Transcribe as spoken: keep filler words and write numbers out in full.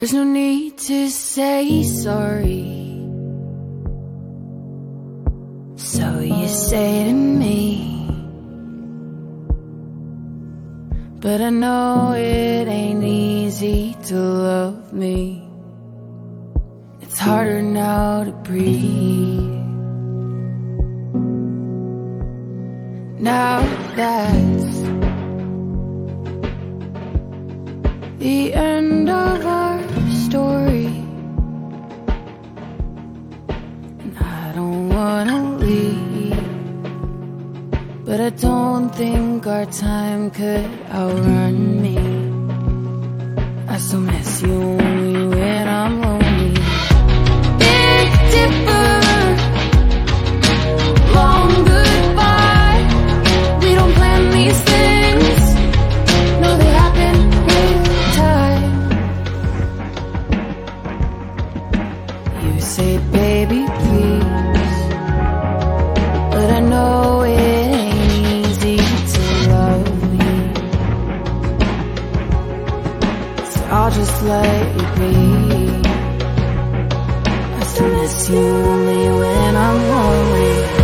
There's no need to say sorry. So you say to me, but I know it ain't easy to love me. It's harder now to breathe. Now that's the end of our story, and I don't wanna leave, but I don't think our time could outrun me. I still miss you only when I'm lonely. Big Dipper, long goodbye. We don't plan these things, no, they happen with time. You say, baby, please, but I know it ain't easy to love me, so I'll just let you be. I still miss you only when I'm lonely.